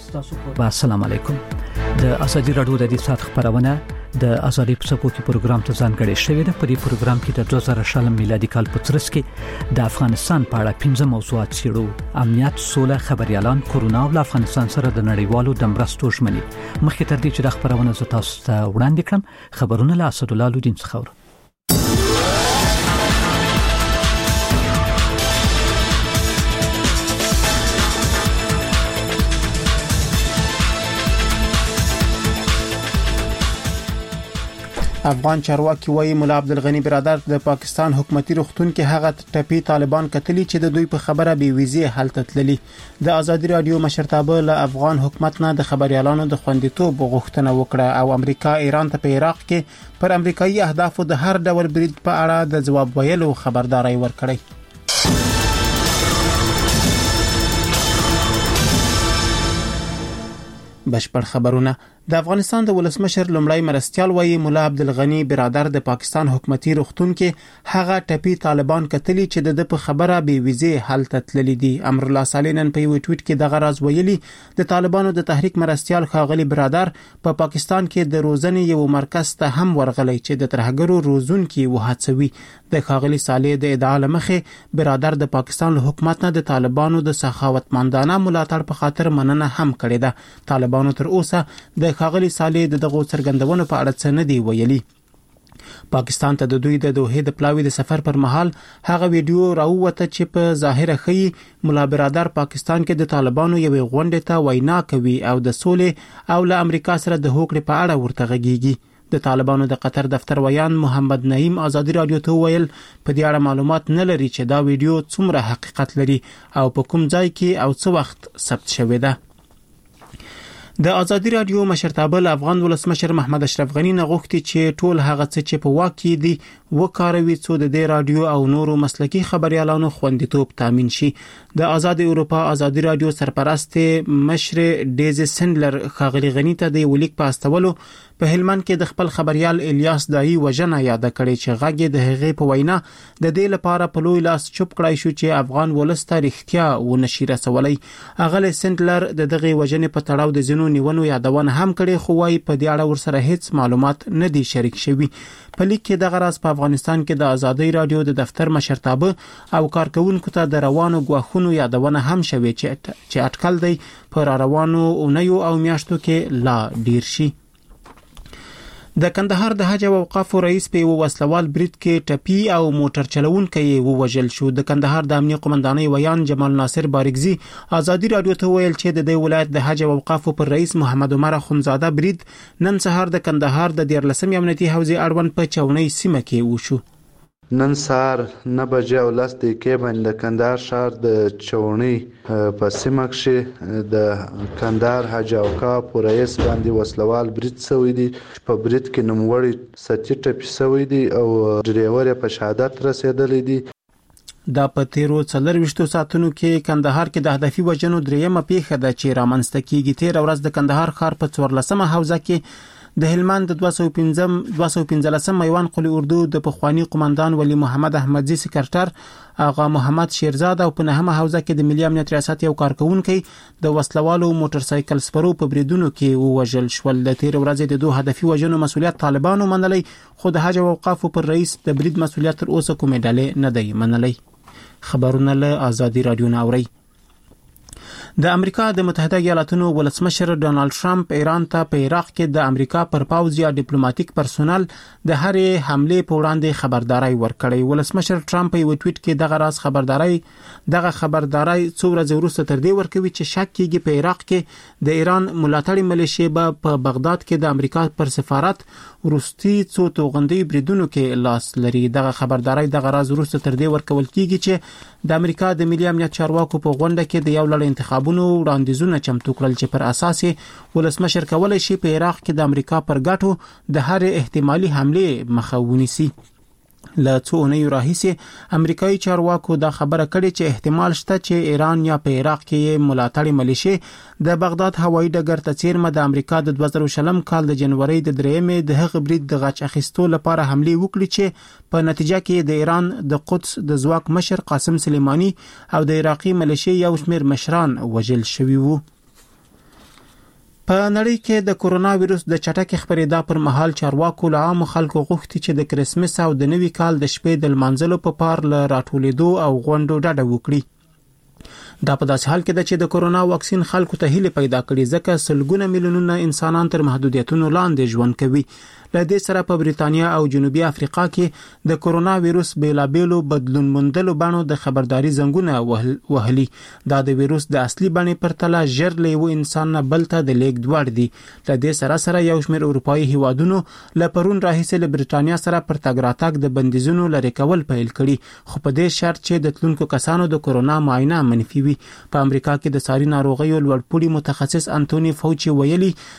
السلام علیکم. د ازادي رادیو د دې سات خبرونه د ازادي پسپوکي پروګرام ته ځانګړی شوی دی. په دې پروګرام کې د 2000 میلادي کال په ترڅ کې د افغانستان په اړه 15 موضوعات څېړو: امنیت، سوله، خبريالان، کورونا او افغانستان سره د نړیوالو د مرستو ژمنې. مخکې تر دې چې د خبرونه ز تاسو ته وړاندې کړم، خبرونه له اسد الله لودین څخه. افغان چارواکي وایي مولا عبدالغنی برادر د پاکستان حکومتي روغتون کې هغه ټپي طالبان کتلی چې د دوی په خبره بي ویزه حالت تللی. د ازادي رادیو مشرتابه له افغان حکومت نه د خبريالانو د خوندیتوب غوښتنه وکړه او امریکا ایران ته په عراق کې پر امریکایي اهدافو د هر ډول برید په اړه د جواب ویلو خبرداري ورکړه. بشپړ خبرونه. د افغانستان د ولسمشر لومړی مرستيال وایي مولا عبدالغنی برادر د پاکستان حکومتي روغتون کې هغه ټپي طالبان کتلی چې د په خبره بي ویزه حالت تللی دي. امر الله سالینن په یو ټویټ کې دغه راز ویلي د طالبانو د تحریک مرستيال خاغلی برادر په پاکستان کې د روزنې یو مرکز ته هم ورغلی چې د ترهګرو روزونکي وهڅوي. د خاغلی صالح د ادعا لمخې برادر د پاکستان حکومت نه د طالبانو د سخاوتمندانه ملاتړ په خاطر مننه هم کړې ده. طالبانو تر اوسه د خاغلی صالح دغه څرګندونو په اړه څه نه دی ویلي. پاکستان ته د دوی د دوحې د پلاوی د سفر پر مهال هغه ویډیو راووته چې په ظاهره ښیي مولا برادر پاکستان کې د طالبانو یوې غونډې ته وینا کوي او د سولې او له امریکا سره د هوکړې په اړه ورته غږیږي. د طالبانو د قطر دفتر ویان محمد نعیم ازادي رادیو ته ویل په دې اړه معلومات نه لري چې دا ویډیو څومره حقیقت لري او په کوم ځای کې او څه وخت ثبت شوی ده. د ازادي رادیو مشرتابه افغان ولسمشر محمد اشرف غنی نه غوښتي چې ټول هغه څه چې په واقع دي وکاروي څو د دې رادیو او نورو مسلکي خبريالانو خوندیتوب تامین شي. د آزاد اروپا ازادي رادیو سرپرست مشر ډیزی سندلر خاغلی غنی ته د ولیک په استولو په هلمند کې د خپل خبريال الیاس دایی وژنه یاد کړي چې غږی د هغې په وینا د دې لپاره په لوی لاس چوپ کړای شو چې افغان ولس تاریختیا و نشي رسولای. اغلی سندلر د دغه وژنې په تړاو د زینو نیونو یادونه هم کړي خو وايي په دې اړه ورسره هیڅ معلومات نه دي شریک شوي. په لیک کې دغه راز په افغانستان کې د آزادي رادیو د دفتر مشرتابه او کارکونکو ته د روانو غواخونو یادونه هم شوي چې اټکل دی پر روانو اونیو او میاشتو کې لا ډیر شي. د کندهار د حج او اوقاف رئیس په وسلوال برید کې ټپي او موټر چلوونکی ووژل شو. د کندهار د امنیه قومندانۍ ویان جمال ناصر بارګزي آزادي رادیو ته ویل چې د دې ولایت د حج او اوقاف پر رئیس محمد عمر اخونزاده برید نن سهار د کندهار د 14 امنیتي حوزې اړوند په چونۍ سیمه کې وشو. نن سهار 9 بجې او 10 دقیقې باندې د کندهار ښار د چونۍ په سیمه کې د کندهار حج او اوقاف رئیس باندې وسلوال برید شوی دی. په برید کې نوموړی سټی ټپي شوی دی او ډرایور په شهادت رسیدلی دی. دا په تیرو 24 ساعتونو کې کندهار کې د هدفي وژنو دریمه پیښه ده چې رامنځته کیږي. تیر ورځ د کندهار ښار په 14مه حوزه کې د هلمند د 215 میوان قلی اردو د پخوانی قومندان ولی محمد احمدزی سکرټر آغا محمد شیرزاد او په 9مه حوزه کې د ملي امنیت ریاست یو کارکونکي د وسلوالو موټر سایکل سپرو په بریدونو کې ووژل شول. د تیر ورځې د دوه هدفي وژنو مسولیت طالبانو منلي خو د حج او اوقاف پر رئیس د برید مسولیت تر اوسه کومې ډلې نه دی منلي. خبرونه له آزادي رادیو ناوري. د امریکا د متحده ایالاتونو ولسمشر ډونالد ټرمپ ایران ته په عراق کې د امریکا پر پوځ یا ډیپلوماټیک پرسونل د هرې حمله په وړاندې خبرداري ورکړې. ولسمشر ټرمپ په یو ټویټ کې دغه راز خبرداري څو ورځې وروسته تر دې ورکوي چې شک کېږي په عراق کې د ایران ملاتړي ملیشې به په بغداد کې د امریکا پر سفارت وروستي څو توغندي بریدونو کې لاس لري. دغه خبرداري دغه راز وروسته تر دې ورکول کېږي چې د امریکا د ملي امنیت چارواکو په غونډه کې د یو لړ انتخابونو وړاندیزونه چمتو کړل چې پر اساس ولسمشر کولای شي په عراق کې د امریکا پر ګټو د هر احتمالي حمله مخه ونیسي. له څو اونیو راهیسې امریکایي چارواکو دا خبره کړې چې احتمال شته چې ایران یا په عراق کې ملاتړي ملیشې د بغداد هوایي ډګر ته څیرمه د امریکا د 2020 کال د جنوري د 3مې د هغه برید د غچ اخیستو لپاره حمله وکړي چې په نتیجه کې د ایران د قدس د ځواک مشر قاسم سلیمانی او د عراقي ملیشې یو شمېر مشران وژل شوي وو. په نړۍ کې د کورونا وایروس د چټکې خپرېدا پر مهال چارواکو له عام خلکو غوښتي چې د کرسمس او د نوي کال د شپې د لمانځلو په پار له راټولېدو او غونډو ډډه وکړي. دا په داسې حال کې ده چې د کورونا واکسین خلکو ته هیله پیدا کړې ځکه سلګونه میلیونونه انسانان تر محدودیتونو لاندې ژوند کوي. له دې سره په بریتانیا او جنوبي افریقا کې د کورونا وایروس بیلابېلو بدلون موندلو بڼو د خبرداري زنګونه وهلي. دا د وایروس د اصلي بڼې پرتله ژر له یو انسان نه بل ته د لیږد وړ دي. له دې سره یو شمېر اروپایي هیوادونو له پرون راهیسې له بریتانیا سره پر تګ راتګ د بندیزونو لرې کول پیل کړي، خو په دې شرط چې د تلونکو کسانو د کورونا معاینه منفي وي. په امریکا کې د ساري ناروغیو لوړپوړي متخصص انټونی فوچي ویلي